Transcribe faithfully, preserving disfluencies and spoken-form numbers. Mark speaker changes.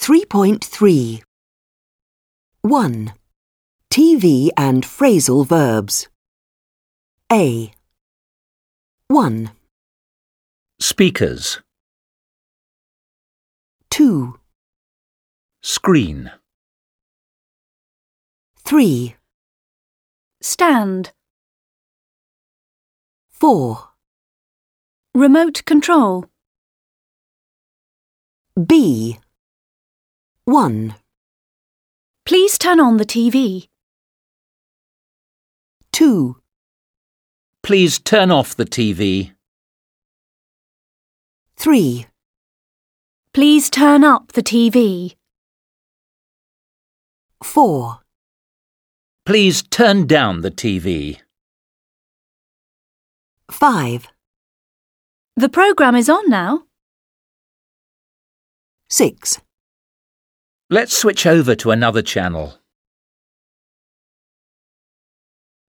Speaker 1: three point three. one. T V and phrasal verbs. A. one.
Speaker 2: Speakers.
Speaker 1: two.
Speaker 2: Screen.
Speaker 1: three.
Speaker 3: Stand.
Speaker 1: four.
Speaker 3: Remote control.
Speaker 1: B. one.
Speaker 3: Please turn on the T V.
Speaker 1: two.
Speaker 2: Please turn off the T V.
Speaker 1: three.
Speaker 3: Please turn up the T V.
Speaker 1: four.
Speaker 2: Please turn down the T V.
Speaker 1: five.
Speaker 3: The programme is on now.
Speaker 1: six.
Speaker 2: Let's switch over to another channel.